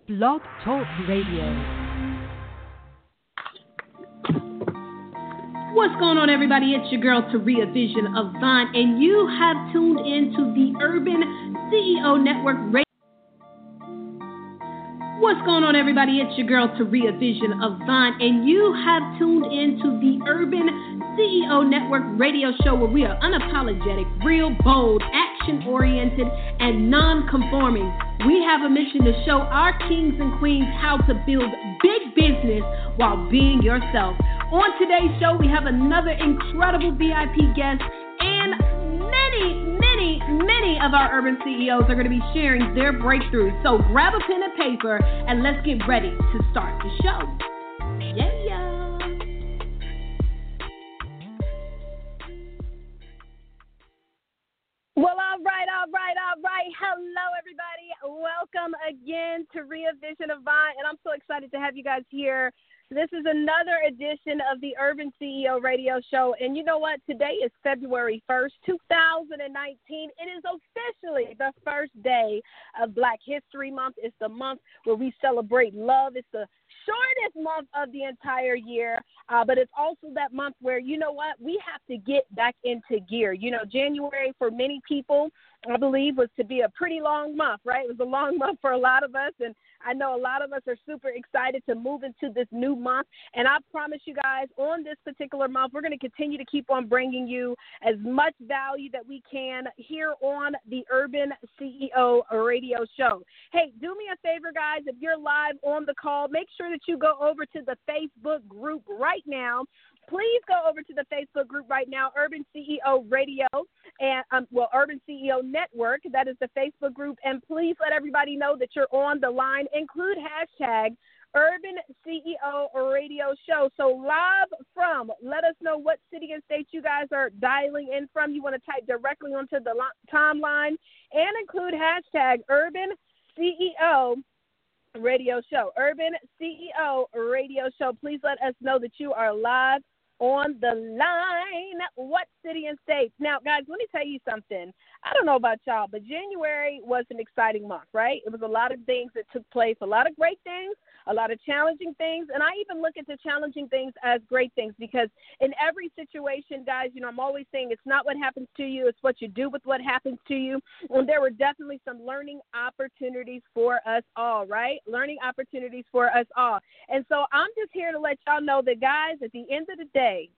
Blog Talk Radio. What's going on, everybody? It's your girl, Taria Vision of Vine, and you have tuned in to the Urban CEO Network Radio. What's going on, everybody? It's your girl, Taria Vision of Vine, and you have tuned in to the Urban CEO Network radio show, where we are unapologetic, real, bold, action-oriented, and non-conforming. We have a mission to show our kings and queens how to build big business while being yourself. On today's show, we have another incredible VIP guest, and many of our urban CEOs are going to be sharing their breakthroughs. So grab a pen and paper, and let's get ready to start the show. Yeah. Well, all right. Hello, everybody. Welcome again to Taria Vision of Vine, and I'm so excited to have you guys here. This is another edition of the Urban CEO Radio Show, and you know what? Today is February 1st, 2019. It is officially the first day of Black History Month. It's the month where we celebrate love. It's the shortest month of the entire year, but it's also that month where, you know what, we have to get back into gear. You know, January for many people, I believe, was to be a pretty long month, right? It was a long month for a lot of us, and I know a lot of us are super excited to move into this new month, and I promise you guys, on this particular month, we're going to continue to keep on bringing you as much value that we can here on the Urban CEO Radio Show. Hey, do me a favor, guys. If you're live on the call, make sure that you go over to the Facebook group right now. Please go over to the Facebook group right now, Urban CEO Radio, and Urban CEO Network. That is the Facebook group. And please let everybody know that you're on the line. Include hashtag Urban CEO Radio Show. So live from, let us know what city and state you guys are dialing in from. You want to type directly onto the timeline and include hashtag Urban CEO Radio Show. Urban CEO Radio Show. Please let us know that you are live on the line. What city and state? Now, guys, let me tell you something. I don't know about y'all, but January was an exciting month, right? It was a lot of things that took place, a lot of great things, a lot of challenging things, and I even look at the challenging things as great things, because in every situation, guys, you know, I'm always saying it's not what happens to you, it's what you do with what happens to you, and there were definitely some learning opportunities for us all, right? Learning opportunities for us all. And so I'm just here to let y'all know that, guys, at the end of the day,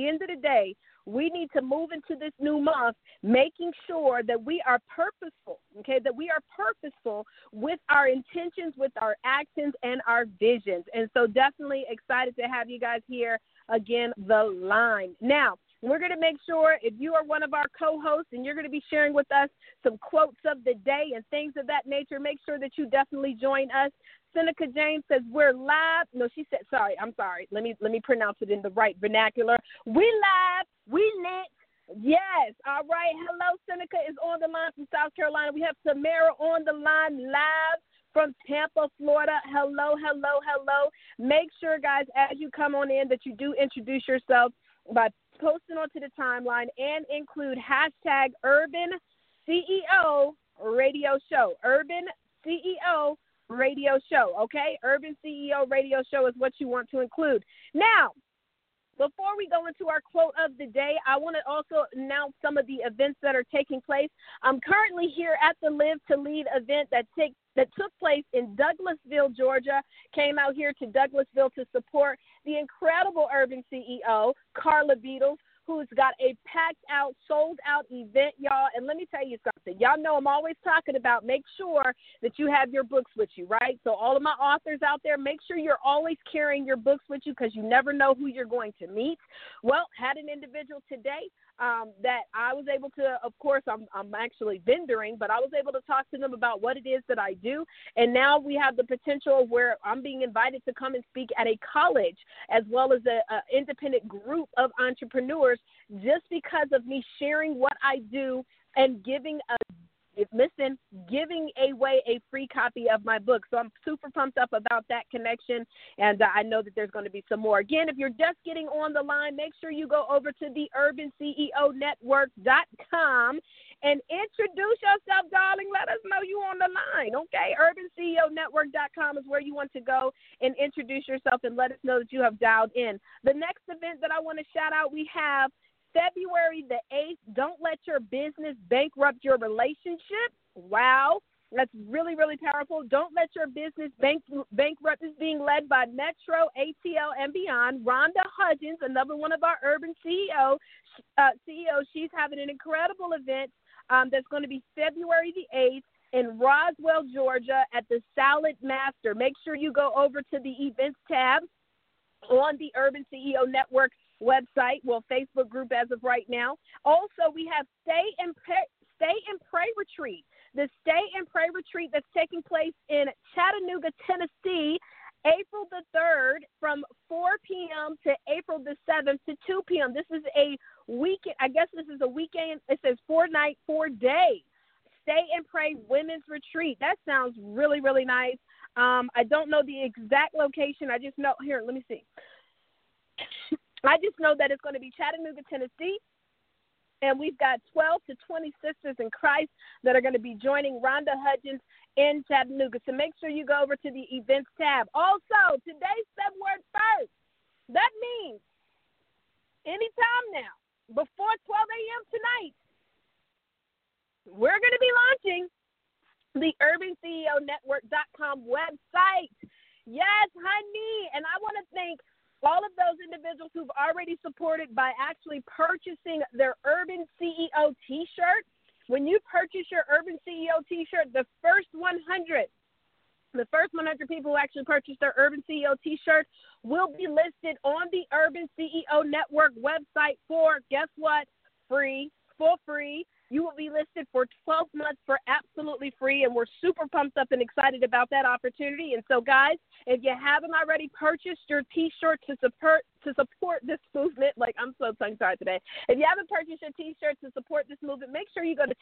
we need to move into this new month making sure that we are purposeful, okay, that we are purposeful with our intentions, with our actions, and our visions. And so definitely excited to have you guys here again, the line. Now, we're going to make sure, if you are one of our co-hosts and you're going to be sharing with us some quotes of the day and things of that nature, make sure that you definitely join us. Seneca James says we're live. No, she said, I'm sorry. Let me pronounce it in the right vernacular. We live. We lit. Yes. All right. Hello, Seneca is on the line from South Carolina. We have Tamara on the line live from Tampa, Florida. Hello. Make sure, guys, as you come on in, that you do introduce yourself by posting onto the timeline and include hashtag Urban CEO Radio Show. Urban CEO Radio Show, okay? Urban CEO Radio Show is what you want to include. Now, before we go into our quote of the day, I want to also announce some of the events that are taking place. I'm currently here at the Live to Lead event that took place in Douglasville, Georgia. Came out here to Douglasville to support the incredible urban CEO, Carla Beatles, who's got a packed-out, sold-out event, y'all. And let me tell you something. Y'all know I'm always talking about make sure that you have your books with you, right? So all of my authors out there, make sure you're always carrying your books with you, because you never know who you're going to meet. Well, had an individual today that I was able to, of course, I'm actually vendoring, but I was able to talk to them about what it is that I do. And now we have the potential where I'm being invited to come and speak at a college, as well as an independent group of entrepreneurs, just because of me sharing what I do and giving a giving away a free copy of my book. So I'm super pumped up about that connection, and I know that there's going to be some more. Again, if you're just getting on the line, make sure you go over to the urbanceonetwork.com and introduce yourself, darling. Let us know you on the line, okay? urbanceonetwork.com is where you want to go and introduce yourself and let us know that you have dialed in. The next event that I want to shout out, we have February the 8th, Don't Let Your Business Bankrupt Your Relationship. Wow, that's really, really powerful. Don't Let Your Business Bankrupt is being led by Metro, ATL, and Beyond. Rhonda Hudgens, another one of our urban CEOs. She's having an incredible event that's going to be February the 8th in Roswell, Georgia at the Salad Master. Make sure you go over to the events tab on the Urban CEO Network website, Facebook group as of right now. Also, we have Stay and Pray Retreat. The Stay and Pray Retreat that's taking place in Chattanooga, Tennessee, April the 3rd from 4 p.m. to April the 7th to 2 p.m. This is a weekend. I guess this is a weekend. It says 4 night, 4 day. Stay and Pray Women's Retreat. That sounds really, really nice. I don't know the exact location. I just know, here, let me see. I just know that it's going to be Chattanooga, Tennessee, and we've got 12 to 20 sisters in Christ that are going to be joining Rhonda Hudgens in Chattanooga. So make sure you go over to the events tab. Also, today's February 1st. That means anytime now, before 12 a.m. tonight, we're going to be launching the UrbanCEONetwork.com website. Yes, honey, and I want to thank all of those individuals who've already supported by actually purchasing their Urban CEO T-shirt. When you purchase your Urban CEO T-shirt, the first 100 people who actually purchase their Urban CEO T-shirt will be listed on the Urban CEO Network website for, guess what, for free. You will be listed for 12 months for absolutely free, and we're super pumped up and excited about that opportunity. And so, guys, if you haven't already purchased your T-shirt to support this movement, like I'm so tongue-tied today. If you haven't purchased your T-shirt to support this movement, make sure you go to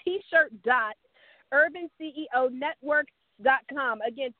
t-shirt.urbanceonetwork.com. Again,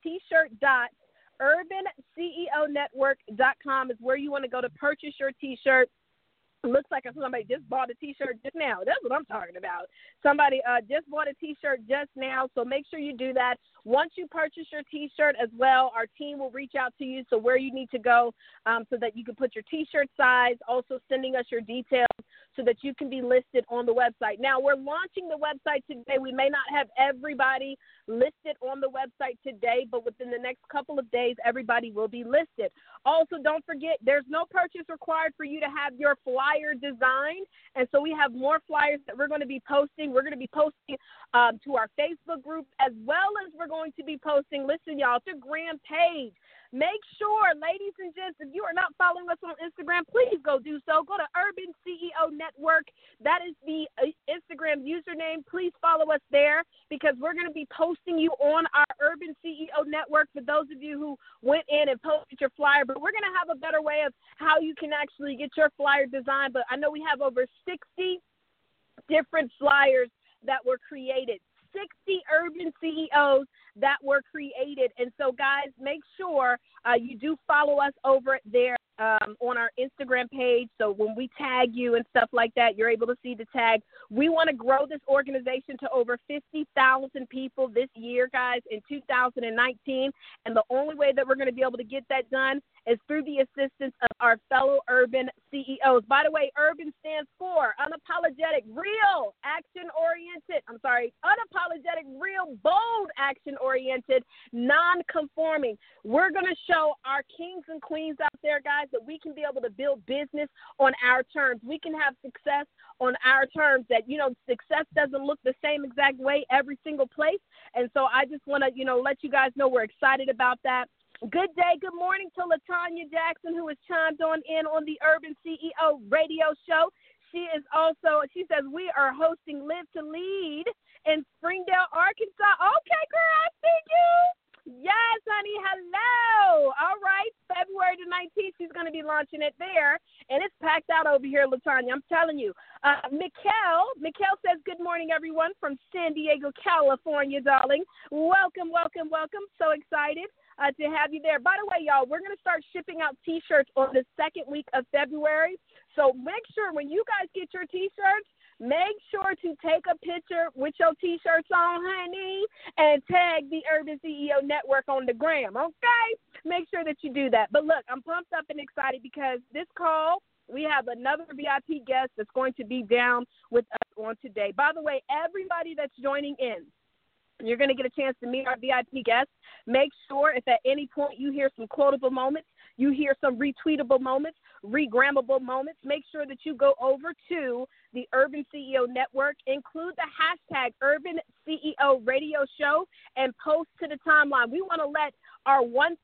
t-shirt.urbanceonetwork.com is where you want to go to purchase your T-shirt. Looks like somebody just bought a T-shirt just now. That's what I'm talking about. Somebody just bought a T-shirt just now, so make sure you do that. Once you purchase your T-shirt as well, our team will reach out to you, so where you need to go so that you can put your T-shirt size, also sending us your details so that you can be listed on the website. Now, we're launching the website today. We may not have everybody listed on the website today, but within the next couple of days, everybody will be listed. Also, don't forget, there's no purchase required for you to have your flyer designed, and so we have more flyers that we're going to be posting. We're going to be posting to our Facebook group, as well as we're going to be posting, listen, y'all, to Instagram page. Make sure, ladies and gents, if you are not following us on Instagram, please go do so. Go to Urban CEO Network. That is the Instagram username. Please follow us there because we're going to be posting you on our Urban CEO Network for those of you who went in and posted your flyer. But we're going to have a better way of how you can actually get your flyer designed. But I know we have over 60 different flyers that were created. 60 urban CEOs that were created. And so, guys, make sure you do follow us over there on our Instagram page. So when we tag you and stuff like that, you're able to see the tag. We want to grow this organization to over 50,000 people this year, guys, in 2019. And the only way that we're going to be able to get that done is through the assistance of our fellow urban CEOs. By the way, urban stands for unapologetic, real, action-oriented. Unapologetic, real, bold, action-oriented, non-conforming. We're going to show our kings and queens out there, guys, that we can be able to build business on our terms. We can have success on our terms, that, success doesn't look the same exact way every single place. And so I just want to, let you guys know we're excited about that. Good day, good morning to LaTanya Jackson, who has chimed on the Urban CEO radio show. She says, we are hosting Live to Lead in Springdale, Arkansas. Okay, girl, I see you. Yes, honey. Hello. All right. February the 19th, she's going to be launching it there. And it's packed out over here, LaTanya. I'm telling you. Mikkel says, good morning, everyone, from San Diego, California, darling. Welcome, welcome, welcome. So excited to have you there. By the way, y'all, we're going to start shipping out T-shirts on the second week of February. So make sure when you guys get your T-shirts, make sure to take a picture with your T-shirts on, honey, and tag the Urban CEO Network on the gram, okay? Make sure that you do that. But look, I'm pumped up and excited because this call, we have another VIP guest that's going to be down with us on today. By the way, everybody that's joining in, you're going to get a chance to meet our VIP guests. Make sure if at any point you hear some quotable moments, you hear some retweetable moments, regrammable moments, make sure that you go over to the Urban CEO Network, include the hashtag Urban CEO Radio Show, and post to the timeline. We want to let our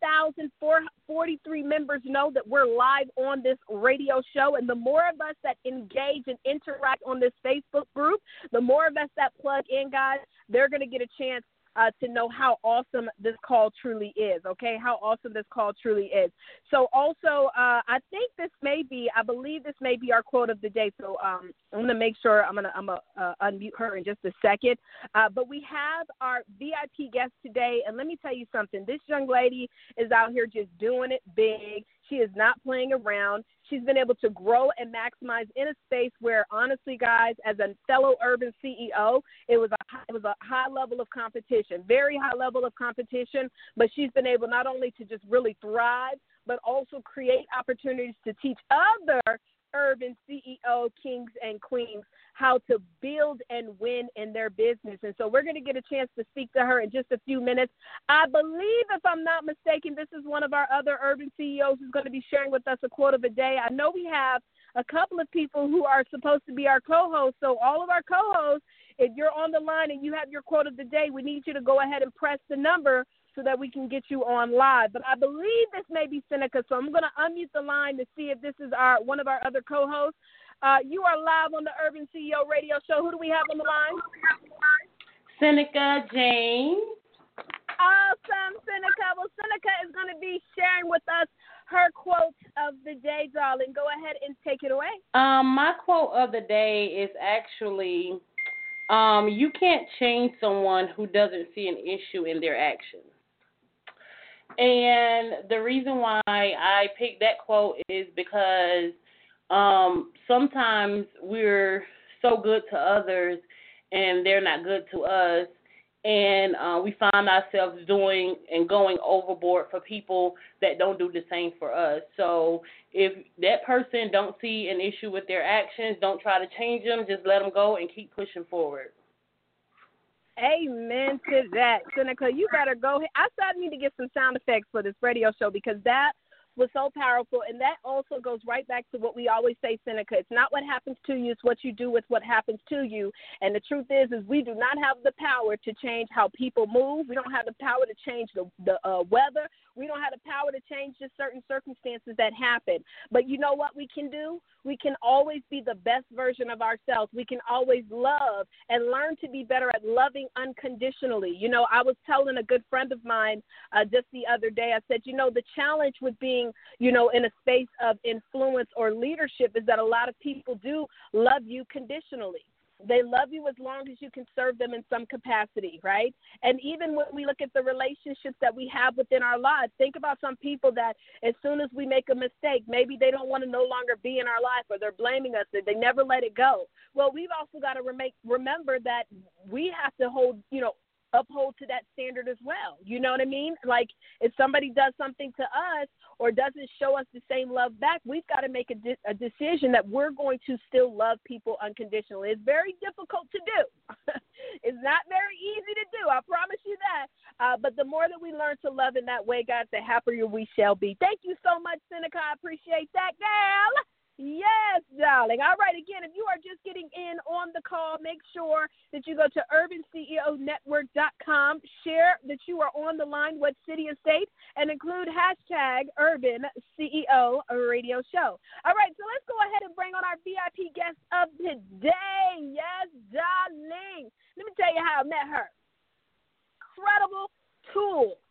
1,443 members know that we're live on this radio show, and the more of us that engage and interact on this Facebook group, the more of us that plug in, guys, they're going to get a chance to know how awesome this call truly is, okay, how awesome this call truly is. So also, I believe this may be our quote of the day, so I'm going to make sure I'm going to unmute her in just a second. But we have our VIP guest today, and let me tell you something. This young lady is out here just doing it big. She is not playing around. She's been able to grow and maximize in a space where, honestly, guys, as a fellow urban CEO, it was a high level of competition, very high level of competition. But she's been able not only to just really thrive, but also create opportunities to teach other urban CEO kings and queens how to build and win in their business. And so we're going to get a chance to speak to her in just a few minutes. I believe, if I'm not mistaken, this is one of our other urban CEOs who's going to be sharing with us a quote of the day. I know we have a couple of people who are supposed to be our co-hosts. So all of our co-hosts, if you're on the line and you have your quote of the day, we need you to go ahead and press the number so that we can get you on live. But I believe this may be Seneca, so I'm going to unmute the line to see if this is one of our other co-hosts. You are live on the Urban CEO Radio Show. Who do we have on the line? Seneca Jane. Awesome, Seneca. Well, Seneca is going to be sharing with us her quote of the day, darling. Go ahead and take it away. My quote of the day is actually, you can't change someone who doesn't see an issue in their actions. And the reason why I picked that quote is because sometimes we're so good to others and they're not good to us, and we find ourselves doing and going overboard for people that don't do the same for us. So if that person don't see an issue with their actions, don't try to change them, just let them go and keep pushing forward. Amen to that. Seneca, you better go ahead. I said I need to get some sound effects for this radio show because that was so powerful, and that also goes right back to what we always say, Seneca. It's not what happens to you, it's what you do with what happens to you. And the truth is we do not have the power to change how people move. We don't have the power to change the weather. We don't have the power to change just certain circumstances that happen. But you know what we can do? We can always be the best version of ourselves. We can always love and learn to be better at loving unconditionally. You know, I was telling a good friend of mine just the other day, I said, you know, the challenge with being, you know, in a space of influence or leadership is that a lot of people do love you conditionally. They love you as long as you can serve them in some capacity, right? And even when we look at the relationships that we have within our lives, think about some people that as soon as we make a mistake, maybe they don't want to no longer be in our life, or they're blaming us, that they never let it go. Well, we've also got to remember that we have to uphold to that standard as well. You know what I mean? Like if somebody does something to us or doesn't show us the same love back, we've got to make a decision that we're going to still love people unconditionally. It's very difficult to do. It's not very easy to do. I promise you that. But the more that we learn to love in that way, guys, the happier we shall be. Thank you so much, Seneca. I appreciate that, girl. Yes, darling. All right, again, if you are just getting in on the call, make sure that you go to urbanceonetwork.com, share that you are on the line, what city or state, and include hashtag Urban CEO Radio Show. All right, so let's go ahead and bring on our VIP guest of the day. Yes, darling. Let me tell you how I met her. Incredible tool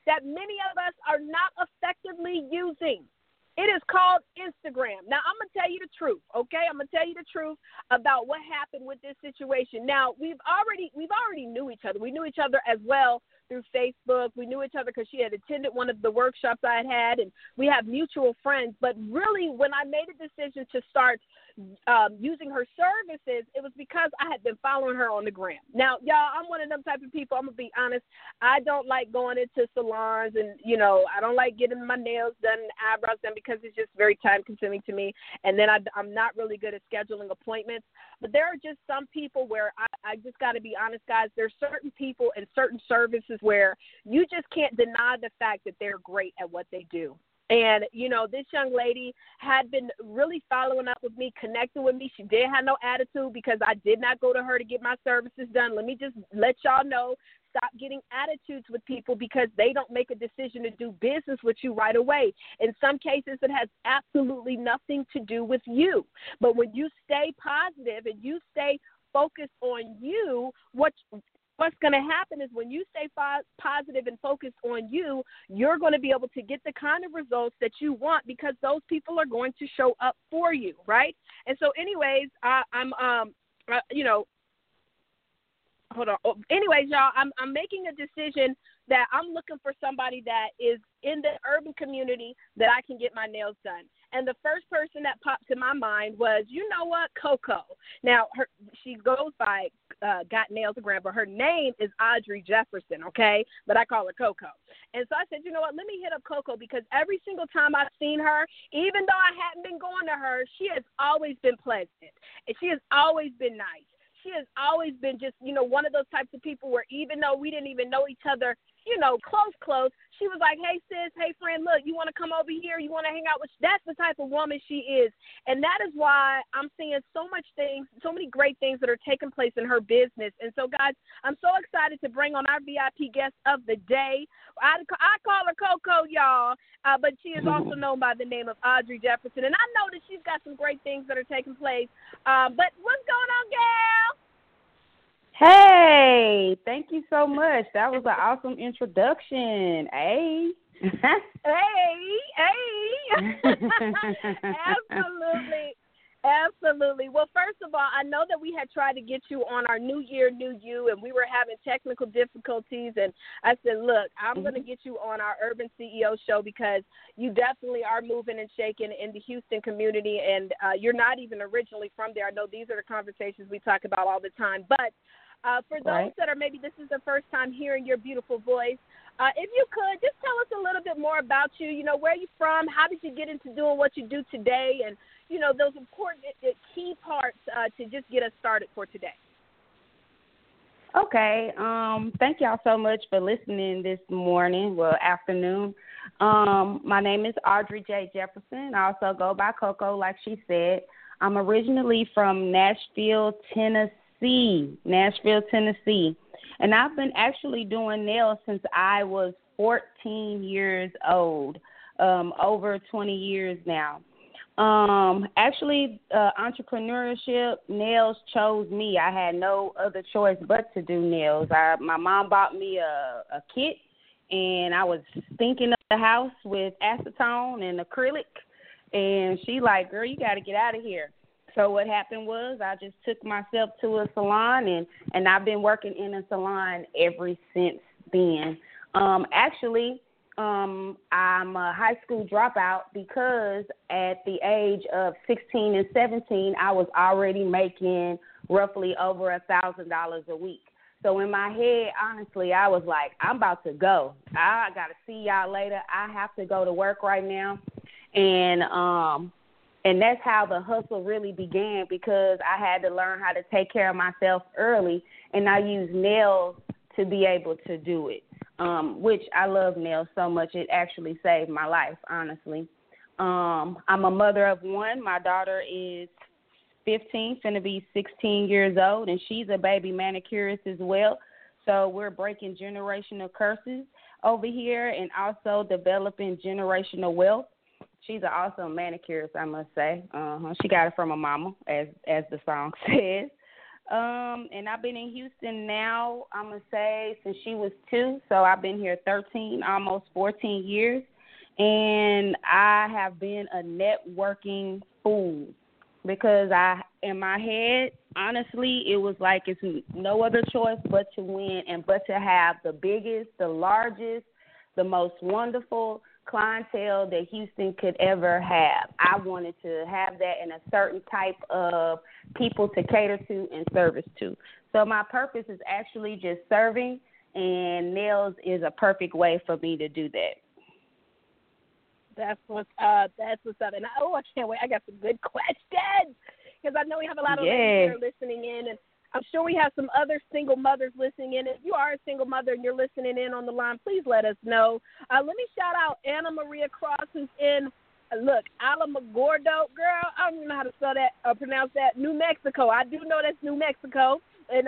that many of us are not effectively using. It is called Instagram. Now, I'm going to tell you the truth, okay? I'm going to tell you the truth about what happened with this situation. Now, we've already knew each other. We knew each other as well through Facebook. We knew each other because she had attended one of the workshops I had, and we have mutual friends. But really, when I made a decision to start using her services, it was because I had been following her on the gram. Now, y'all, I'm one of them type of people. I'm going to be honest. I don't like going into salons and, I don't like getting my nails done and eyebrows done because it's just very time consuming to me. And then I'm not really good at scheduling appointments. But there are just some people where I just got to be honest, guys. There's certain people and certain services where you just can't deny the fact that they're great at what they do. And, this young lady had been really following up with me, connecting with me. She did have no attitude because I did not go to her to get my services done. Let me just let y'all know, stop getting attitudes with people because they don't make a decision to do business with you right away. In some cases, it has absolutely nothing to do with you. But when you stay positive and you stay focused on you, what's going to happen is when you stay positive and focused on you, you're going to be able to get the kind of results that you want because those people are going to show up for you, right? And so anyways, hold on. Anyways, y'all, I'm making a decision that I'm looking for somebody that is in the urban community that I can get my nails done. And the first person that popped to my mind was, Coco. Now, she goes by Got Nails Gram, but her name is Audrey Jefferson, okay? But I call her Coco. And so I said, let me hit up Coco because every single time I've seen her, even though I hadn't been going to her, she has always been pleasant. And she has always been nice. She has always been just, one of those types of people where even though we didn't even know each other, close, she was like, hey, sis, hey, friend, look, you want to come over here? You want to hang out with? That's the type of woman she is. And that is why I'm seeing so many great things that are taking place in her business. And so, guys, I'm so excited to bring on our VIP guest of the day. I call her Coco, y'all, but she is also known by the name of Audrey Jefferson. And I know that she's got some great things that are taking place. But what's going on, gal? Hey, thank you so much. That was an awesome introduction. Hey. Absolutely. Well, first of all, I know that we had tried to get you on our New Year, New You, and we were having technical difficulties. And I said, look, I'm going to get you on our Urban CEO show because you definitely are moving and shaking in the Houston community, and you're not even originally from there. I know these are the conversations we talk about all the time. But for those that are maybe this is the first time hearing your beautiful voice, if you could, just tell us a little bit more about you. Where are you from? How did you get into doing what you do today? And, those important key parts to just get us started for today. Okay. Thank y'all so much for listening this afternoon. My name is Audrey J. Jefferson. I also go by Coco, like she said. I'm originally from Nashville, Tennessee. And I've been actually doing nails since I was 14 years old, over 20 years now. Entrepreneurship, nails chose me. I had no other choice but to do nails. My mom bought me a kit, and I was stinking up the house with acetone and acrylic, and she like, girl, you got to get out of here. So what happened was I just took myself to a salon, and I've been working in a salon ever since then. I'm a high school dropout because at the age of 16 and 17, I was already making roughly over $1,000 a week. So in my head, honestly, I was like, I'm about to go. I got to see y'all later. I have to go to work right now. And that's how the hustle really began because I had to learn how to take care of myself early, and I used nails to be able to do it, which I love nails so much. It actually saved my life, honestly. I'm a mother of one. My daughter is 15, finna be 16 years old, and she's a baby manicurist as well. So we're breaking generational curses over here and also developing generational wealth. She's an awesome manicurist, I must say. She got it from her mama, as the song says. And I've been in Houston now, I'm going to say, since she was 2. So I've been here 13, almost 14 years. And I have been a networking fool because in my head, honestly, it was like it's no other choice but to win and but to have the biggest, the largest, the most wonderful clientele that Houston could ever have. I wanted to have that in a certain type of people to cater to and service to. So my purpose is actually just serving, and nails is a perfect way for me to do that. That's what's up. That's what's up. And I can't wait. I got some good questions because I know we have a lot of ladies here listening in, and I'm sure we have some other single mothers listening in. If you are a single mother and you're listening in on the line, please let us know. Let me shout out Anna Maria Cross, who's in, Alamogordo, girl. I don't even know how to spell that or pronounce that. New Mexico. I do know that's New Mexico. And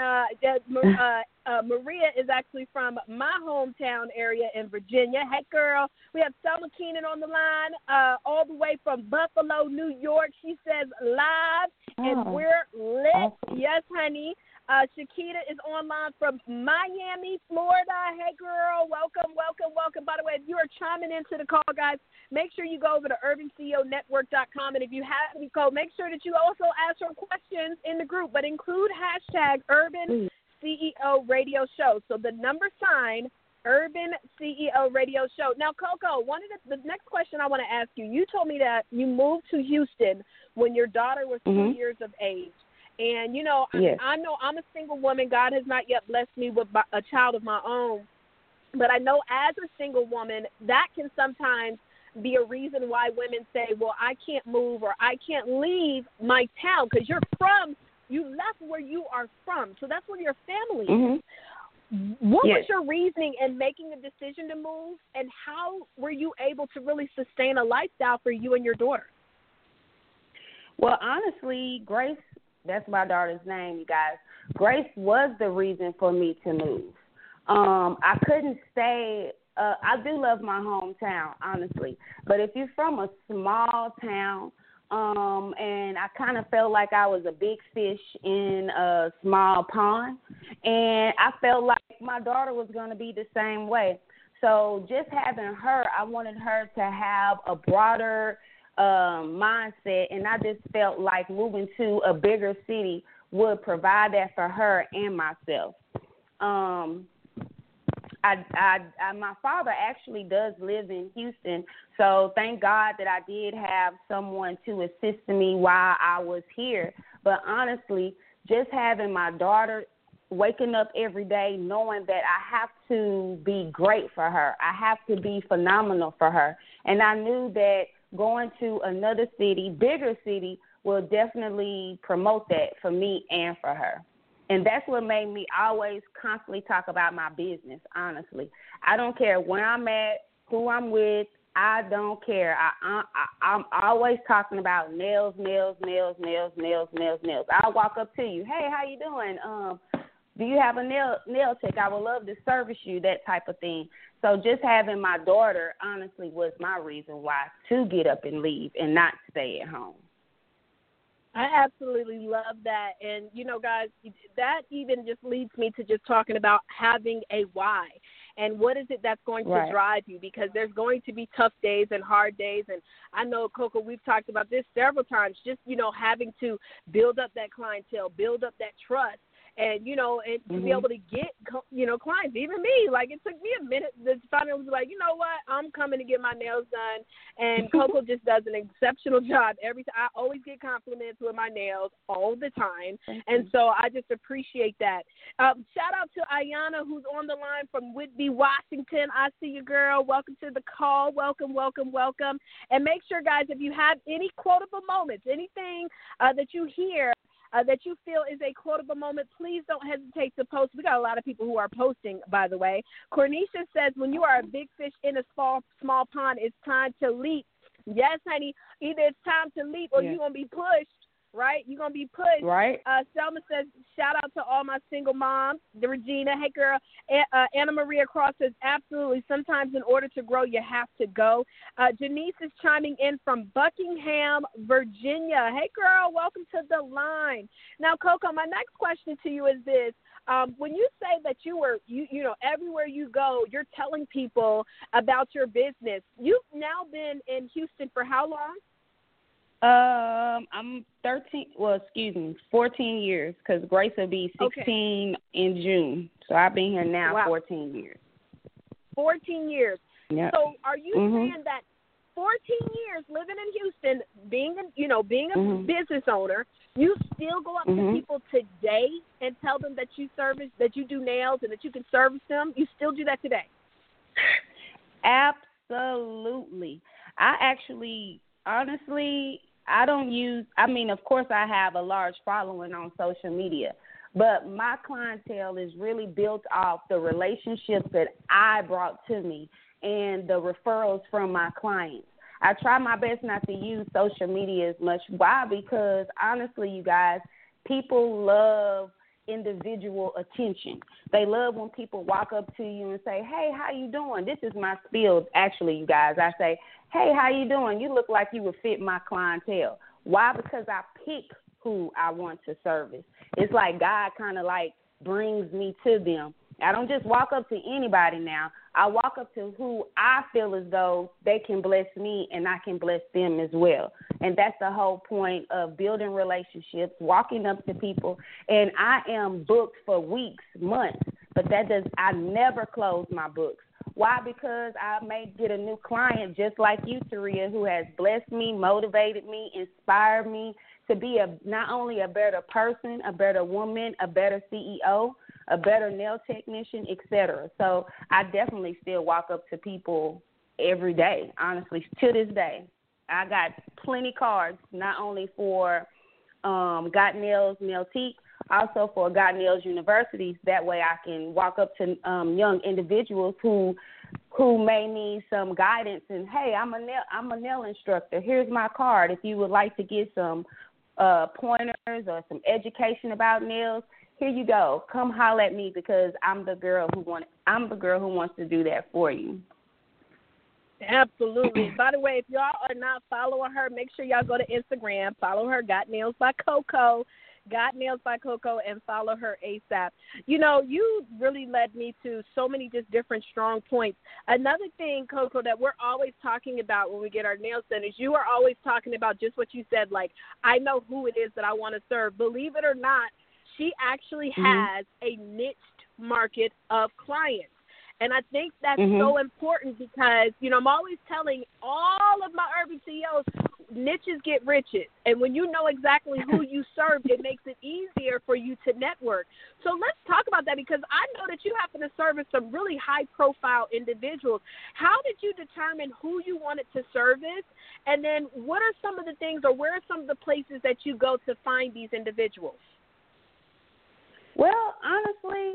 Maria is actually from my hometown area in Virginia. Hey, girl. We have Selma Keenan on the line all the way from Buffalo, New York. She says live, and we're lit. Awesome. Yes, honey. Shakita is online from Miami, Florida. Hey, girl. Welcome, welcome, welcome. By the way, if you are chiming into the call, guys, make sure you go over to urbanceonetwork.com. And if you have any code, make sure that you also ask your questions in the group, but include hashtag Urban CEO Radio Show. So the number sign, Urban CEO Radio Show. Now, Coco, the next question I want to ask you, you told me that you moved to Houston when your daughter was 2 years of age. And, you know, yes. I know I'm a single woman. God has not yet blessed me with a child of my own. But I know as a single woman, that can sometimes be a reason why women say, well, I can't move or I can't leave my town because you left where you are from. So that's where your family is. What was your reasoning in making a decision to move, and how were you able to really sustain a lifestyle for you and your daughter? Well, honestly, Grace, that's my daughter's name, you guys. Grace was the reason for me to move. I couldn't stay. I do love my hometown, honestly. But if you're from a small town, and I kind of felt like I was a big fish in a small pond, and I felt like my daughter was going to be the same way. So just having her, I wanted her to have a broader mindset, and I just felt like moving to a bigger city would provide that for her and myself. My father actually does live in Houston, so thank God that I did have someone to assist me while I was here. But honestly, just having my daughter, waking up every day knowing that I have to be great for her, I have to be phenomenal for her, and I knew that going to another city, bigger city, will definitely promote that for me and for her. And that's what made me always constantly talk about my business, honestly. I don't care where I'm at, who I'm with. I don't care. I'm always talking about nails, nails, nails, nails, nails, nails, nails. I'll walk up to you. Hey, how you doing? Do you have a nail tech? I would love to service you, that type of thing. So just having my daughter, honestly, was my reason why to get up and leave and not stay at home. I absolutely love that. And, you know, guys, that even just leads me to just talking about having a why. And what is it that's going to drive you? Because there's going to be tough days and hard days. And I know, Coco, we've talked about this several times, just, you know, having to build up that clientele, build up that trust. And, you know, and to be able to get, you know, clients, even me, like it took me a minute to finally was like, you know what, I'm coming to get my nails done. And Coco just does an exceptional job every time. I always get compliments with my nails all the time. And so I just appreciate that. Shout out to Ayana, who's on the line from Whitby, Washington. I see you, girl. Welcome to the call. Welcome, welcome, welcome. And make sure, guys, if you have any quotable moments, anything that you hear, that you feel is a quotable moment, please don't hesitate to post. We got a lot of people who are posting, by the way. Cornisha says, when you are a big fish in a small pond, it's time to leap. Yes, honey, either it's time to leap or you're going to be pushed right? You're going to be pushed. Right. Selma says, shout out to all my single moms. Regina, hey, girl. Anna Maria Cross says, absolutely. Sometimes in order to grow, you have to go. Janice is chiming in from Buckingham, Virginia. Hey, girl, welcome to the line. Now, Coco, my next question to you is this. When you say that you know, everywhere you go, you're telling people about your business. You've now been in Houston for how long? I'm 14 years, because Grace will be 16 in June. So I've been here now 14 years. 14 years. Yeah. So are you saying that 14 years living in Houston, being a business owner, you still go up to people today and tell them that you do nails and that you can service them? You still do that today? Absolutely. I actually, honestly, of course I have a large following on social media, but my clientele is really built off the relationships that I brought to me and the referrals from my clients. I try my best not to use social media as much. Why? Because honestly, you guys, people love individual attention. They love when people walk up to you and say, hey, how you doing? This is my spiel, actually, you guys. I say, hey, how you doing? You look like you would fit my clientele. Why? Because I pick who I want to service. It's like God kind of like brings me to them. I don't just walk up to anybody now. I walk up to who I feel as though they can bless me and I can bless them as well. And that's the whole point of building relationships, walking up to people. And I am booked for weeks, months, but I never close my books. Why? Because I may get a new client just like you, Taria, who has blessed me, motivated me, inspired me to be not only a better person, a better woman, a better CEO, a better nail technician, etc. So I definitely still walk up to people every day, honestly, to this day. I got plenty cards, not only for Got Nails, Nailtique, also for Got Nails Universities. That way I can walk up to young individuals who may need some guidance and, hey, I'm a nail instructor. Here's my card. If you would like to get some pointers or some education about nails, here you go. Come holler at me, because I'm the girl who wants to do that for you. Absolutely. By the way, if y'all are not following her, make sure y'all go to Instagram, follow her, Got Nails by Coco, and follow her ASAP. You know, you really led me to so many just different strong points. Another thing, Coco, that we're always talking about when we get our nails done is you are always talking about just what you said, like, I know who it is that I want to serve. Believe it or not, she actually has a niched market of clients. And I think that's so important because, you know, I'm always telling all of my urban CEOs, niches get riches. And when you know exactly who you serve, it makes it easier for you to network. So let's talk about that, because I know that you happen to service some really high-profile individuals. How did you determine who you wanted to service? And then what are some of the things, or where are some of the places that you go to find these individuals? Well, honestly,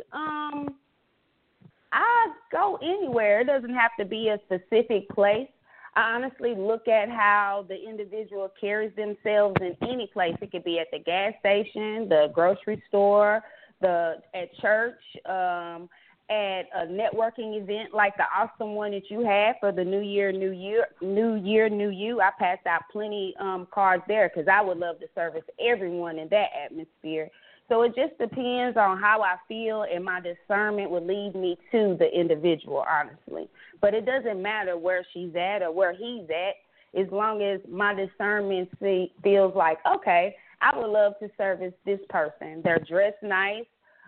I go anywhere. It doesn't have to be a specific place. I honestly look at how the individual carries themselves in any place. It could be at the gas station, the grocery store, at church, at a networking event like the awesome one that you had for the New Year, New You. I passed out plenty cards there because I would love to service everyone in that atmosphere. So it just depends on how I feel, and my discernment would lead me to the individual, honestly. But it doesn't matter where she's at or where he's at, as long as my discernment feels like, okay, I would love to service this person. They're dressed nice.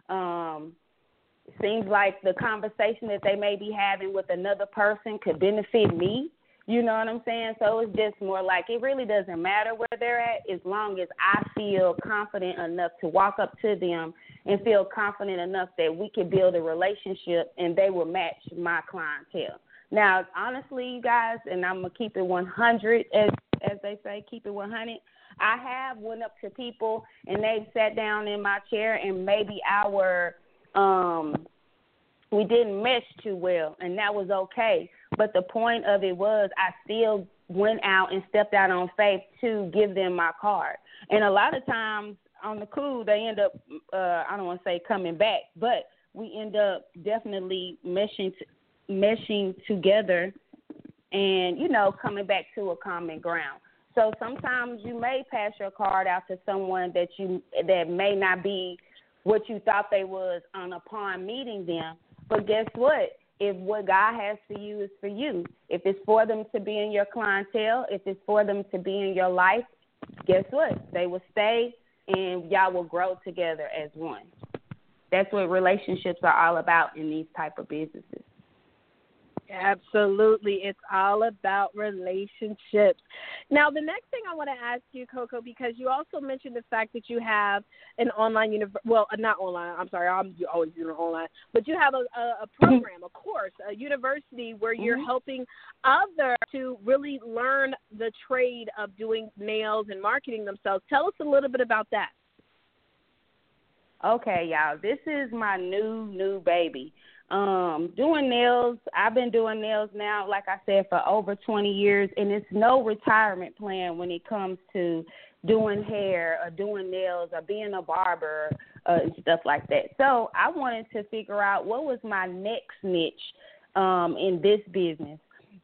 Seems like the conversation that they may be having with another person could benefit me. You know what I'm saying? So it's just more like it really doesn't matter where they're at, as long as I feel confident enough to walk up to them and feel confident enough that we can build a relationship and they will match my clientele. Now, honestly, you guys, and I'm going to keep it 100, as they say, keep it 100. I have went up to people and they've sat down in my chair, and maybe our we didn't mesh too well, and that was okay. But the point of it was I still went out and stepped out on faith to give them my card. And a lot of times on the cool, they end up, I don't want to say coming back, but we end up definitely meshing together and, you know, coming back to a common ground. So sometimes you may pass your card out to someone that may not be what you thought they was upon meeting them. But guess what? If what God has for you is for you, if it's for them to be in your clientele, if it's for them to be in your life, guess what? They will stay and y'all will grow together as one. That's what relationships are all about in these type of businesses. Absolutely. It's all about relationships. Now, the next thing I want to ask you, Coco, because you also mentioned the fact that you have an online, not online, I'm sorry, I'm always doing online, but you have a program, a course, a university where you're helping others to really learn the trade of doing nails and marketing themselves. Tell us a little bit about that. Okay, y'all, this is my new baby. Doing nails, I've been doing nails now, like I said, for over 20 years, and it's no retirement plan when it comes to doing hair or doing nails or being a barber and stuff like that. So I wanted to figure out what was my next niche in this business.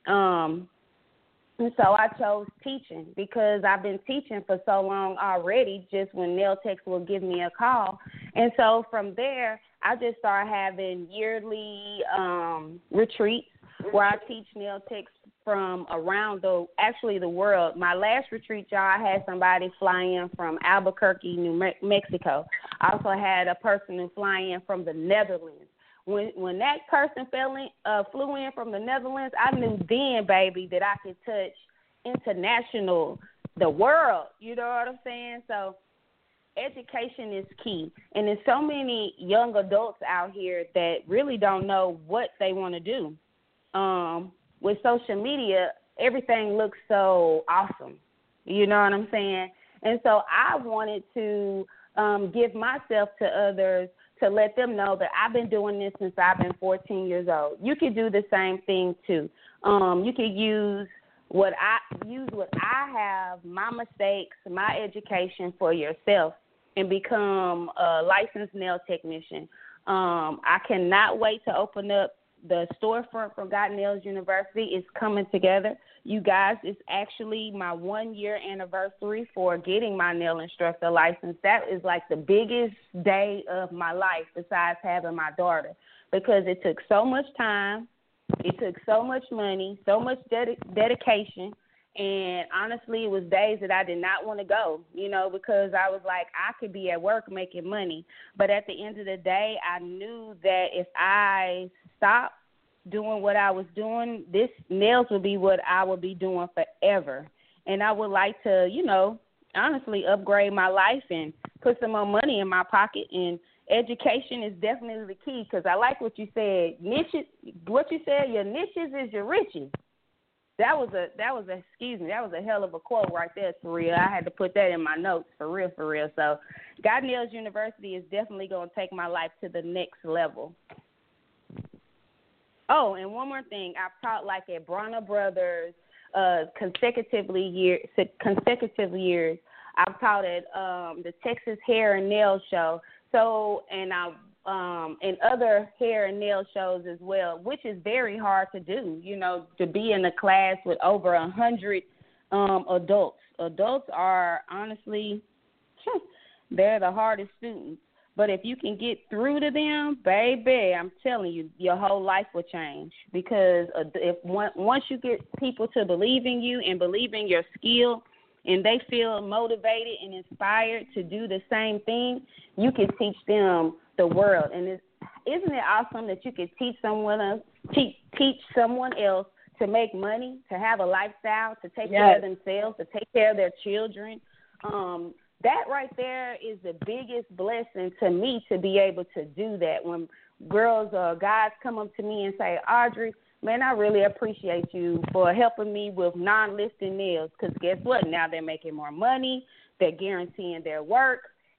And so I chose teaching because I've been teaching for so long already, just when nail techs will give me a call. And so from there, I just started having yearly retreats where I teach nail techs from around the world. My last retreat, y'all, I had somebody fly in from Albuquerque, New Mexico. I also had a person who fly in from the Netherlands. When that person flew in from the Netherlands, I knew then, baby, that I could touch the world. You know what I'm saying? So education is key. And there's so many young adults out here that really don't know what they want to do. With social media, everything looks so awesome. You know what I'm saying? And so I wanted to give myself to others to let them know that I've been doing this since I've been 14 years old. You could do the same thing too. You could use what I have, my mistakes, my education for yourself, and become a licensed nail technician. I cannot wait to open up the storefront for Got Nails University. Is coming together. You guys, it's actually my 1-year anniversary for getting my nail instructor license. That is like the biggest day of my life besides having my daughter, because it took so much time, it took so much money, so much dedication, and honestly, it was days that I did not want to go, because I was like, I could be at work making money. But at the end of the day, I knew that if I stopped doing what I was doing, this nails would be what I would be doing forever. And I would like to, honestly upgrade my life and put some more money in my pocket. And education is definitely the key, because I like what you said. Niches, what you said, your niches is your riches. That was a hell of a quote right there, for real. I had to put that in my notes, for real. So Got Nails University is definitely going to take my life to the next level. Oh, and one more thing. I've taught like at Bronner Brothers consecutive years. I've taught at the Texas Hair and Nail Show. So, and I've and other hair and nail shows as well, which is very hard to do, to be in a class with over 100 adults. Adults are honestly, they're the hardest students. But if you can get through to them, baby, I'm telling you, your whole life will change. Because once you get people to believe in you and believe in your skill, and they feel motivated and inspired to do the same thing, you can teach them the world. And isn't it awesome that you could teach someone else to make money, to have a lifestyle, to take care of themselves, to take care of their children? That right there is the biggest blessing to me, to be able to do that. When girls or guys come up to me and say, Audrey, man, I really appreciate you for helping me with non-listing nails, because guess what? Now they're making more money, they're guaranteeing their work,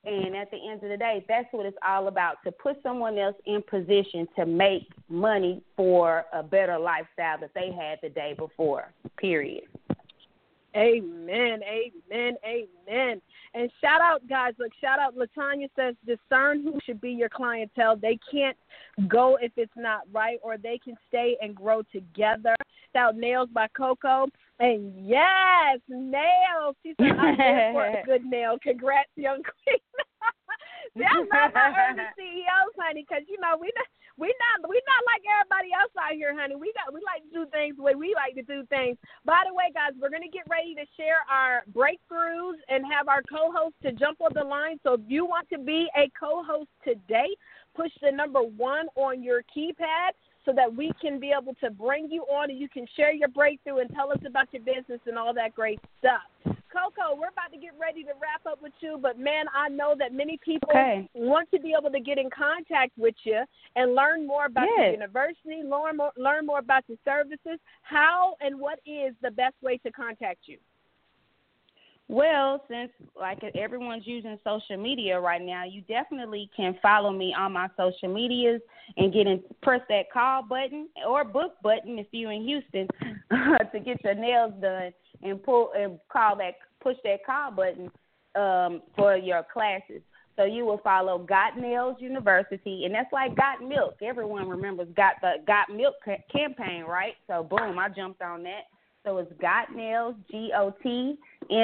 And at the end of the day, that's what it's all about, to put someone else in position to make money for a better lifestyle that they had the day before, period. Amen, amen, amen. And shout out, guys. Look, shout out. LaTanya says, discern who should be your clientele. They can't go if it's not right, or they can stay and grow together. Shout out Nails by Coco. And yes, nails. She said, I'm here for a good nail. Congrats, young queen. See, I love my urban CEOs, honey, because, you know, we're not like everybody else out here, honey. We like to do things the way we like to do things. By the way, guys, we're going to get ready to share our breakthroughs and have our co-host to jump on the line. So if you want to be a co-host today, push the number 1 on your keypad, so that we can be able to bring you on and you can share your breakthrough and tell us about your business and all that great stuff. Coco, we're about to get ready to wrap up with you, but, man, I know that many people want to be able to get in contact with you and learn more about your university, learn more about your services. How and what is the best way to contact you? Well, since like everyone's using social media right now, you definitely can follow me on my social medias and press that call button or book button if you're in Houston to get your nails done, and push that call button for your classes. So you will follow Got Nails University, and that's like Got Milk. Everyone remembers the Got Milk campaign, right? So boom, I jumped on that. So it's Got Nails, GOTNAILS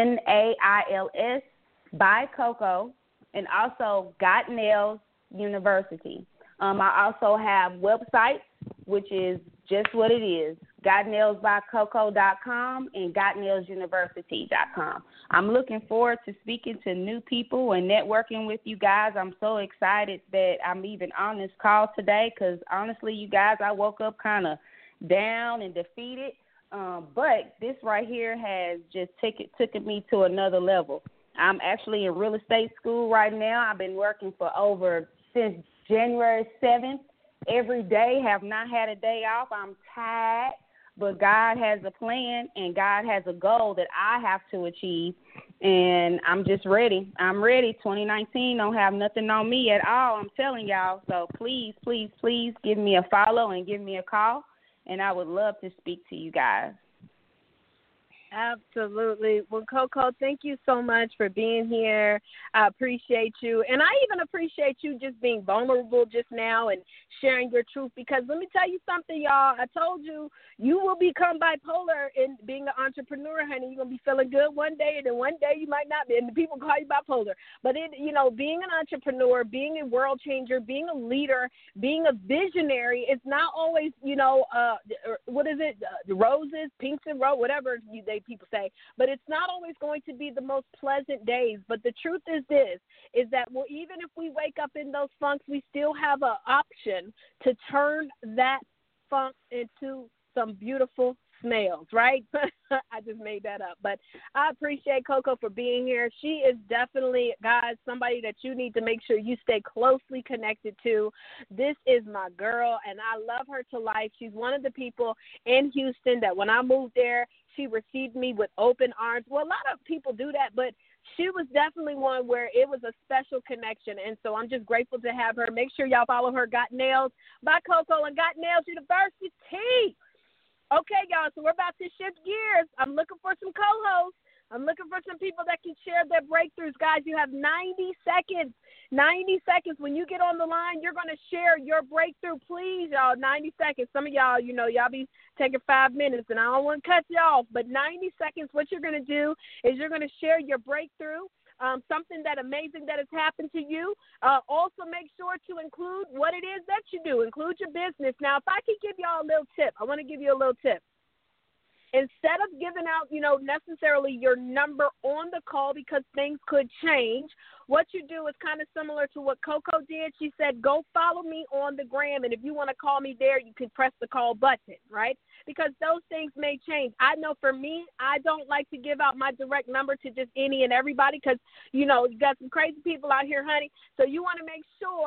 by Coco, and also Got Nails University. I also have websites, which is just what it is, gotnailsbycoco.com and gotnailsuniversity.com. I'm looking forward to speaking to new people and networking with you guys. I'm so excited that I'm even on this call today because, honestly, you guys, I woke up kind of down and defeated. But this right here has just taken me to another level. I'm actually in real estate school right now. I've been working since January 7th. Every day, have not had a day off. I'm tired, but God has a plan and God has a goal that I have to achieve, and I'm just ready. I'm ready. 2019 don't have nothing on me at all, I'm telling y'all. So please, please, please give me a follow and give me a call. And I would love to speak to you guys. Absolutely. Well, Coco, thank you so much for being here. I appreciate you. And I even appreciate you just being vulnerable just now and sharing your truth, because let me tell you something, y'all. I told you, you will become bipolar in being an entrepreneur, honey. You're going to be feeling good one day, and then one day you might not be, and the people call you bipolar. But, being an entrepreneur, being a world changer, being a leader, being a visionary, it's not always, what is it, roses, pinks and roses, whatever people say, but it's not always going to be the most pleasant days. But the truth is that even if we wake up in those funks, we still have an option to turn that funk into some beautiful smells, right? I just made that up. But I appreciate Coco for being here. She is definitely, guys, somebody that you need to make sure you stay closely connected to. This is my girl, and I love her to life. She's one of the people in Houston that when I moved there, she received me with open arms. Well, a lot of people do that, but she was definitely one where it was a special connection, and so I'm just grateful to have her. Make sure y'all follow her, Got Nails by Coco and Got Nails University. Okay, y'all, so we're about to shift gears. I'm looking for some co-hosts. I'm looking for some people that can share their breakthroughs. Guys, you have 90 seconds. 90 seconds. When you get on the line, you're going to share your breakthrough. Please, y'all, 90 seconds. Some of y'all, y'all be taking 5 minutes, and I don't want to cut you off. But 90 seconds, what you're going to do is you're going to share your breakthrough. Something that amazing that has happened to you. Also make sure to include what it is that you do. Include your business. Now, if I could give y'all a little tip, I want to give you a little tip. Instead of giving out, necessarily your number on the call because things could change, what you do is kind of similar to what Coco did. She said, go follow me on the gram, and if you want to call me there, you can press the call button, right? Because those things may change. I know for me, I don't like to give out my direct number to just any and everybody because, you got some crazy people out here, honey. So you want to make sure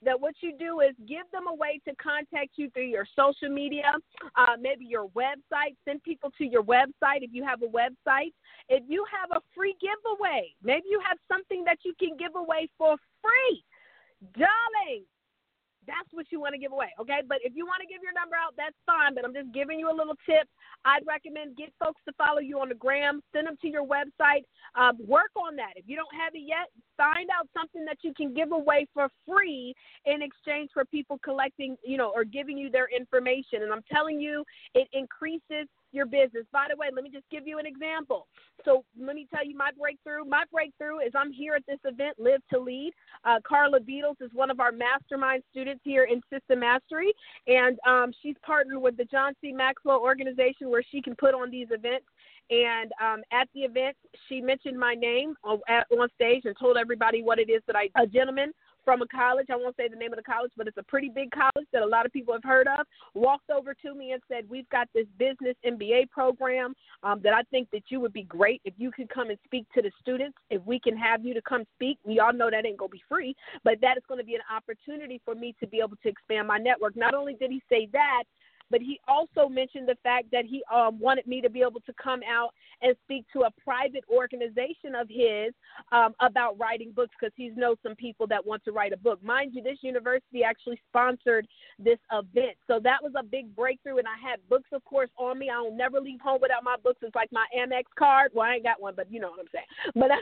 that what you do is give them a way to contact you through your social media, maybe your website. Send people to your website if you have a website. If you have a free giveaway, maybe you have something that you can give away for free. Darling, that's what you want to give away, okay? But if you want to give your number out, that's fine, but I'm just giving you a little tip. I'd recommend get folks to follow you on the gram, send them to your website, work on that. If you don't have it yet, find out something that you can give away for free in exchange for people collecting, or giving you their information. And I'm telling you, it increases your business. By the way, let me just give you an example. So let me tell you my breakthrough. My breakthrough is I'm here at this event, Live to Lead. Carla Beatles is one of our mastermind students here in System Mastery, and she's partnered with the John C. Maxwell organization where she can put on these events. And at the event, she mentioned my name on stage and told everybody what it is that a gentleman from a college, I won't say the name of the college, but it's a pretty big college that a lot of people have heard of, walked over to me and said, we've got this business MBA program that I think that you would be great if you could come and speak to the students. If we can have you to come speak, we all know that ain't going to be free, but that is going to be an opportunity for me to be able to expand my network. Not only did he say that, but he also mentioned the fact that he wanted me to be able to come out and speak to a private organization of his about writing books, because he knows some people that want to write a book. Mind you, this university actually sponsored this event. So that was a big breakthrough, and I had books, of course, on me. I will never leave home without my books. It's like my Amex card. Well, I ain't got one, but you know what I'm saying. But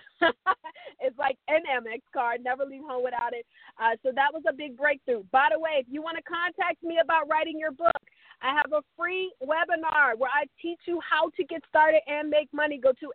it's like an Amex card. Never leave home without it. So that was a big breakthrough. By the way, if you want to contact me about writing your book, I have a free webinar where I teach you how to get started and make money. Go to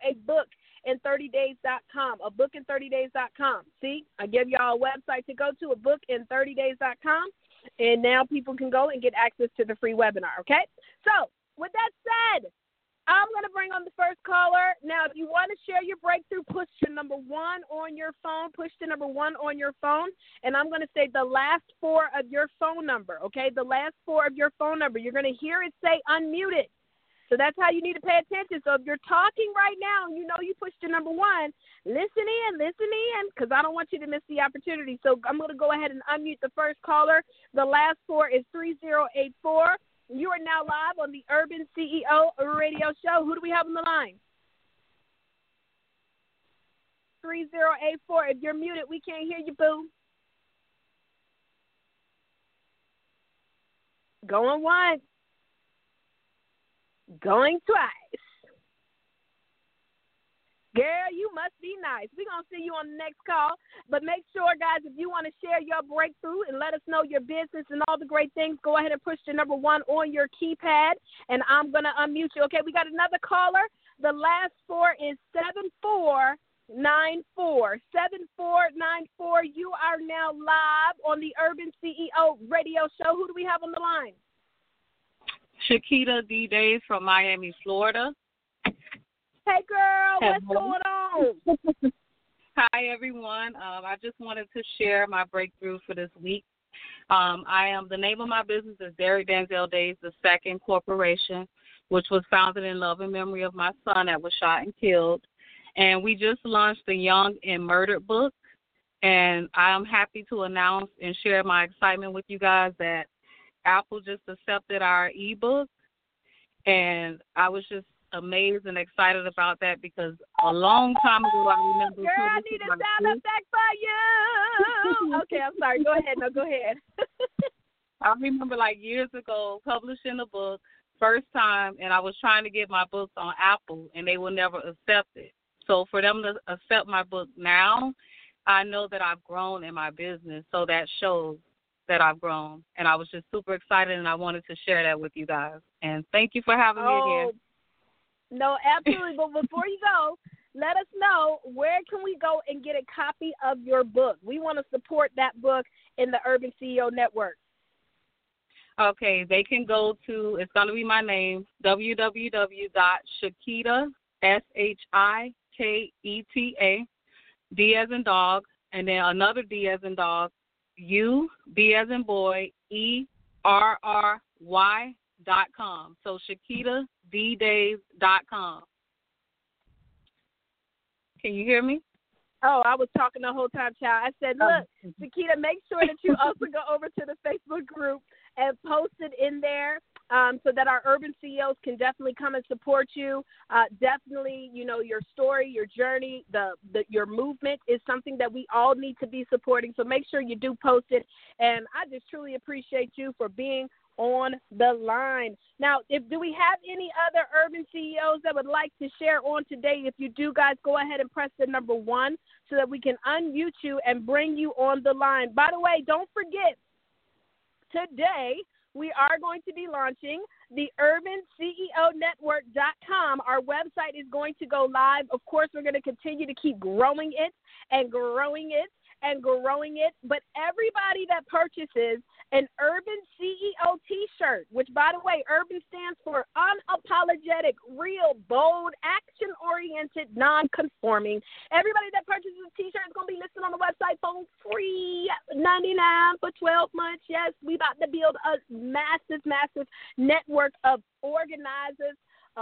abookin30days.com, abookin30days.com. See, I give y'all a website to go to, abookin30days.com, and now people can go and get access to the free webinar, okay? So with that said, I'm going to bring on the first caller. Now, if you want to share your breakthrough, push the number 1 on your phone. Push the number 1 on your phone. And I'm going to say the last 4 of your phone number, okay? The last 4 of your phone number. You're going to hear it say unmuted. So that's how you need to pay attention. So if you're talking right now and you know you pushed the number 1, listen in, because I don't want you to miss the opportunity. So I'm going to go ahead and unmute the first caller. The last 4 is 3084. You are now live on the Urban CEO radio show. Who do we have on the line? 3084. If you're muted, we can't hear you, boo. Going once. Going twice. Girl, you must be nice. We're going to see you on the next call. But make sure, guys, if you want to share your breakthrough and let us know your business and all the great things, go ahead and push the number 1 on your keypad, and I'm going to unmute you. Okay, we got another caller. The last 4 is 7494. 7494. You are now live on the Urban CEO radio show. Who do we have on the line? Shakita D. Days from Miami, Florida. Hey, girl, what's going on? Hi, everyone. I just wanted to share my breakthrough for this week. The name of my business is Derek Denzel Days II Corporation, which was founded in love and memory of my son that was shot and killed. And we just launched the Young and Murdered book. And I am happy to announce and share my excitement with you guys that Apple just accepted our ebook. And I was just amazed and excited about that because a long time ago I remember. Girl, I need a sound effect for you. Okay, I'm sorry. Go ahead. No, go ahead. I remember like years ago publishing a book first time, and I was trying to get my books on Apple, and they will never accept it. So for them to accept my book now, I know that I've grown in my business. So that shows that I've grown, and I was just super excited, and I wanted to share that with you guys. And thank you for having me again. No, absolutely. But before you go, let us know, where can we go and get a copy of your book? We want to support that book in the Urban CEO Network. Okay, they can go to, it's going to be my name, www.Shakita, SHIKETA, D as in dog, and then another D as in dog, U, B as in boy, ERRY.com. So ShakitaDdays.com. Can you hear me? Oh, I was talking the whole time, child. I said, look, Shakita, make sure that you also go over to the Facebook group and post it in there so that our urban CEOs can definitely come and support you. Definitely, your story, your journey, your movement is something that we all need to be supporting. So make sure you do post it. And I just truly appreciate you for being on the line. Now, do we have any other urban CEOs that would like to share on today? If you do, guys, go ahead and press the number 1 so that we can unmute you and bring you on the line. By the way, don't forget, today we are going to be launching the UrbanCEONetwork.com. Our website is going to go live. Of course, we're going to continue to keep growing it and growing it and growing it. But everybody that purchases an Urban CEO T-shirt, which, by the way, Urban stands for unapologetic, real, bold, action-oriented, non-conforming. Everybody that purchases a T-shirt is going to be listed on the website for free, $99 for 12 months. Yes, we about to build a massive, massive network of organizers,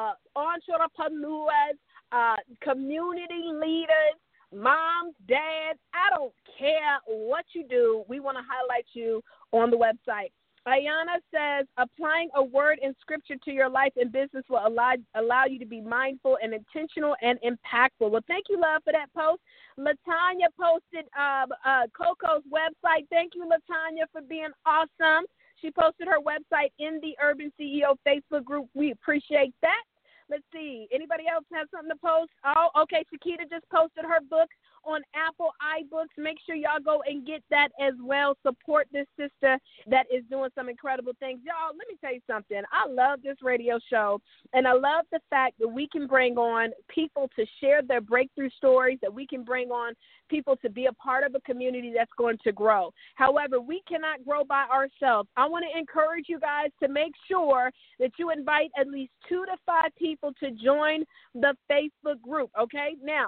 entrepreneurs, community leaders, moms, dads, I don't care what you do. We want to highlight you on the website. Ayana says, applying a word in scripture to your life and business will allow you to be mindful and intentional and impactful. Well, thank you, love, for that post. LaTanya posted Coco's website. Thank you, LaTanya, for being awesome. She posted her website in the Urban CEO Facebook group. We appreciate that. Let's see. Anybody else have something to post? Oh, okay. Shakita just posted her book on Apple iBooks. Make sure y'all go and get that as well. Support this sister that is doing some incredible things. Y'all, let me tell you something. I love this radio show, and I love the fact that we can bring on people to share their breakthrough stories, that we can bring on people to be a part of a community that's going to grow. However, we cannot grow by ourselves. I want to encourage you guys to make sure that you invite at least 2 to 5 people to join the Facebook group, okay? Now,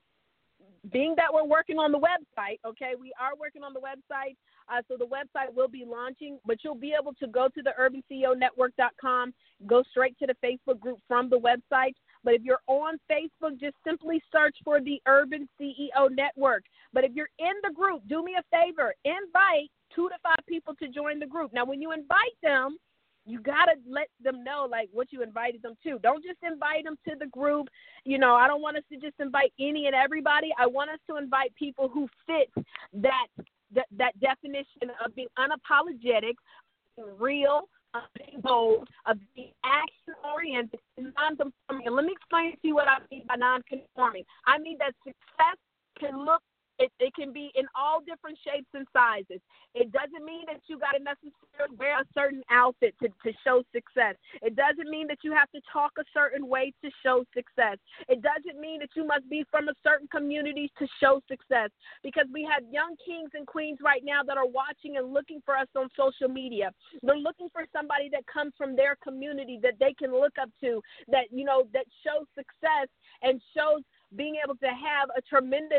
being that we're working on the website, okay, we are working on the website, so the website will be launching, but you'll be able to go to the UrbanCEONetwork.com, go straight to the Facebook group from the website. But if you're on Facebook, just simply search for the Urban CEO Network. But if you're in the group, do me a favor, invite 2 to 5 people to join the group. Now, when you invite them, you got to let them know, like, what you invited them to. Don't just invite them to the group. You know, I don't want us to just invite any and everybody. I want us to invite people who fit that definition of being unapologetic, real, being bold, of being action-oriented, and non-conforming. And let me explain to you what I mean by non-conforming. I mean that success can look, it can be in all different shapes and sizes. It doesn't mean that you got to necessarily wear a certain outfit to show success. It doesn't mean that you have to talk a certain way to show success. It doesn't mean that you must be from a certain community to show success, because we have young kings and queens right now that are watching and looking for us on social media. They're looking for somebody that comes from their community that they can look up to, that, you know, that shows success and shows being able to have a tremendous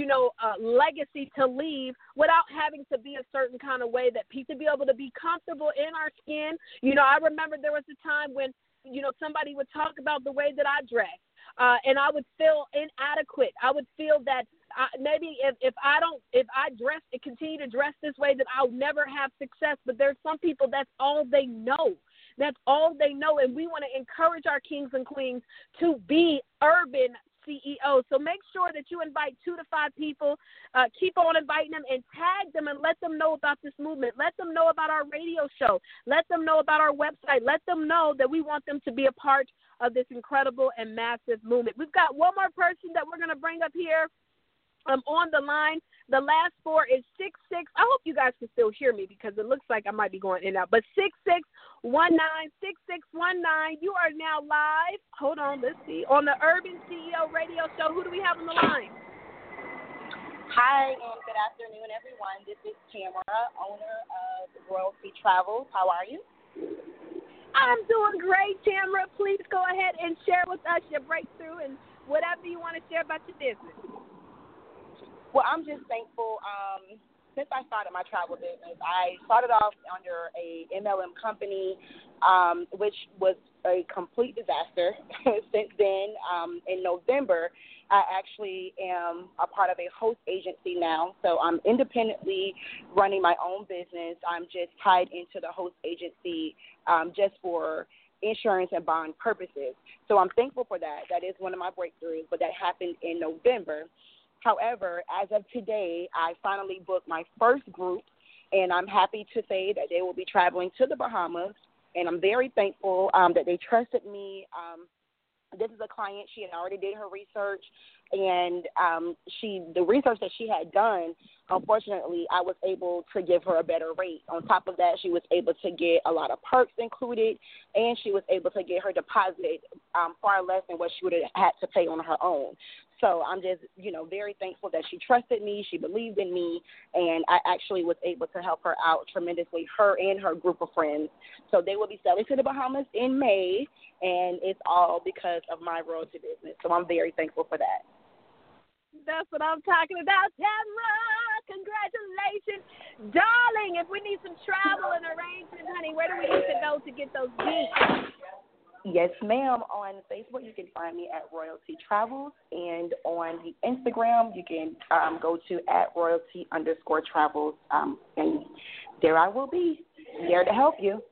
legacy to leave without having to be a certain kind of way, that people be able to be comfortable in our skin. You know, I remember there was a time when, somebody would talk about the way that I dress, and I would feel inadequate. I would feel that maybe if I continue to dress this way, that I'll never have success. But there's some people, that's all they know. That's all they know. And we want to encourage our kings and queens to be urban CEO. So make sure that you invite 2 to 5 people. Keep on inviting them and tag them and let them know about this movement. Let them know about our radio show. Let them know about our website. Let them know that we want them to be a part of this incredible and massive movement. We've got one more person that we're going to bring up here on the line. The last 4 is 66. I hope you guys can still hear me, because it looks like I might be going in and out. But 6619. You are now live. Hold on, let's see. On the Urban CEO Radio Show. Who do we have on the line? Hi, and good afternoon, everyone. This is Tamara, owner of Royalty Travels. How are you? I'm doing great, Tamara. Please go ahead and share with us your breakthrough and whatever you want to share about your business. Well, I'm just thankful. Since I started my travel business, I started off under a MLM company, which was a complete disaster. Since then, in November, I actually am a part of a host agency now. So I'm independently running my own business. I'm just tied into the host agency just for insurance and bond purposes. So I'm thankful for that. That is one of my breakthroughs, but that happened in November. However, as of today, I finally booked my first group, and I'm happy to say that they will be traveling to the Bahamas, and I'm very thankful that they trusted me. This is a client. She had already did her research, and the research that she had done, unfortunately, I was able to give her a better rate. On top of that, she was able to get a lot of perks included, and she was able to get her deposit far less than what she would have had to pay on her own. So I'm just, very thankful that she trusted me, she believed in me, and I actually was able to help her out tremendously, her and her group of friends. So they will be sailing to the Bahamas in May, and it's all because of my royalty business. So I'm very thankful for that. That's what I'm talking about, Tamara. Congratulations. Darling, if we need some travel and arrangements, honey, where do we need to go to get those deets? Yes, ma'am. On Facebook, you can find me at Royalty Travels, and on the Instagram, you can go to @royalty_travels, and there I will be, there to help you.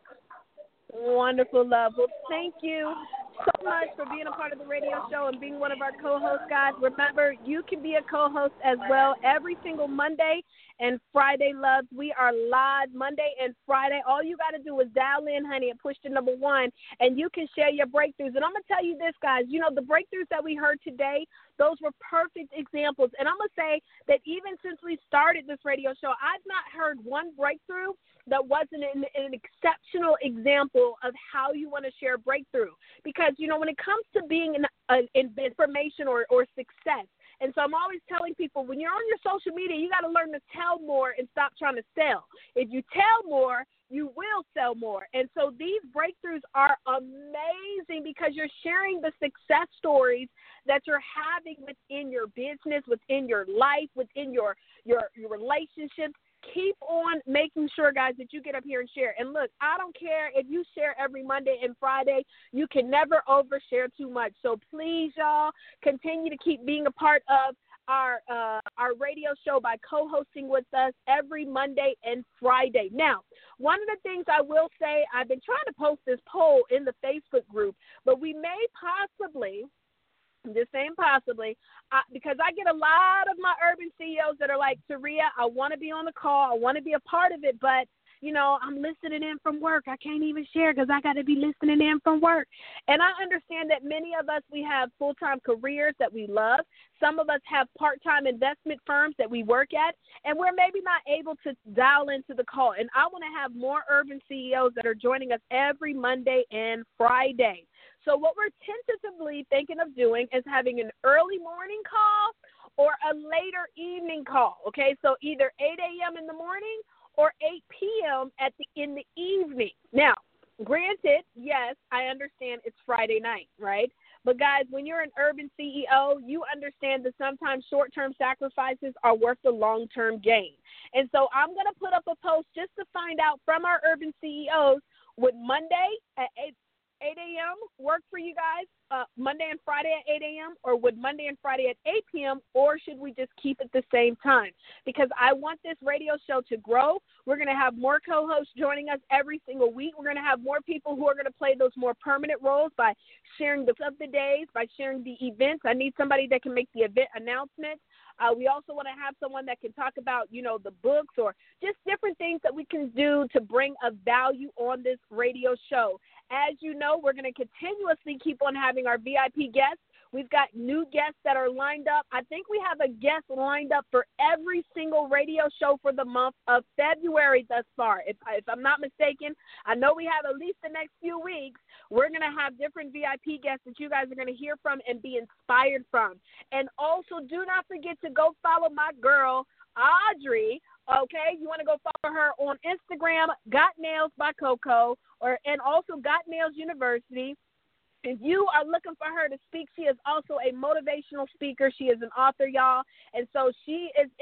Wonderful, love. Well, thank you so much for being a part of the radio show and being one of our co-hosts, guys. Remember, you can be a co-host as well every single Monday and Friday, loves. We are live Monday and Friday. All you got to do is dial in, honey, and push the number 1, and you can share your breakthroughs. And I'm going to tell you this, guys. The breakthroughs that we heard today, those were perfect examples. And I'm going to say that even since we started this radio show, I've not heard one breakthrough that wasn't an exceptional example of how you want to share breakthrough. Because, when it comes to being in information or success, and so I'm always telling people, when you're on your social media, you got to learn to tell more and stop trying to sell. If you tell more, you will sell more. And so these breakthroughs are amazing because you're sharing the success stories that you're having within your business, within your life, within your relationships. Keep on making sure, guys, that you get up here and share. And look, I don't care if you share every Monday and Friday. You can never overshare too much. So please, y'all, continue to keep being a part of our radio show by co-hosting with us every Monday and Friday. Now, one of the things I will say, I've been trying to post this poll in the Facebook group, but we may possibly – just saying possibly, because I get a lot of my urban CEOs that are like, Taria, I want to be on the call. I want to be a part of it, but, I'm listening in from work. I can't even share because I got to be listening in from work. And I understand that many of us, we have full-time careers that we love. Some of us have part-time investment firms that we work at, and we're maybe not able to dial into the call. And I want to have more urban CEOs that are joining us every Monday and Friday. So what we're tentatively thinking of doing is having an early morning call or a later evening call, okay? So either 8 a.m. in the morning or 8 p.m. in the evening. Now, granted, yes, I understand it's Friday night, right? But, guys, when you're an urban CEO, you understand that sometimes short-term sacrifices are worth the long-term gain. And so I'm going to put up a post just to find out from our urban CEOs, would Monday at 8 a.m. work for you guys, Monday and Friday at 8 a.m., or would Monday and Friday at 8 p.m., or should we just keep it the same time? Because I want this radio show to grow. We're going to have more co-hosts joining us every single week. We're going to have more people who are going to play those more permanent roles by sharing the of the days, by sharing the events. I need somebody that can make the event announcements. We also want to have someone that can talk about, the books or just different things that we can do to bring a value on this radio show. As you know, we're going to continuously keep on having our VIP guests. We've got new guests that are lined up. I think we have a guest lined up for every single radio show for the month of February thus far. If I'm not mistaken, I know we have at least the next few weeks. We're going to have different VIP guests that you guys are going to hear from and be inspired from. And also, do not forget to go follow my girl, Audrey. Okay, you want to go follow her on Instagram, Got Nails by Coco, and also Got Nails University. If you are looking for her to speak, she is also a motivational speaker. She is an author, y'all. And so she is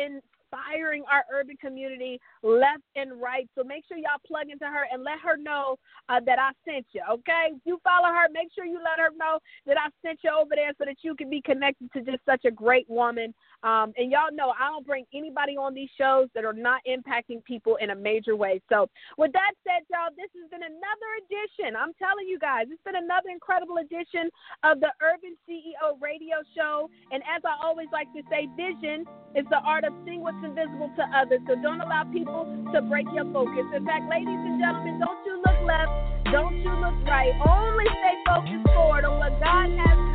inspiring our urban community left and right. So make sure y'all plug into her and let her know that I sent you, okay? If you follow her, make sure you let her know that I sent you over there so that you can be connected to just such a great woman. And y'all know I don't bring anybody on these shows that are not impacting people in a major way. So with that said, y'all, this has been another edition. I'm telling you guys, it's been another incredible edition of the Urban CEO Radio Show. And as I always like to say, vision is the art of seeing what's invisible to others. So don't allow people to break your focus. In fact, ladies and gentlemen, don't you look left, don't you look right. Only stay focused forward on what God has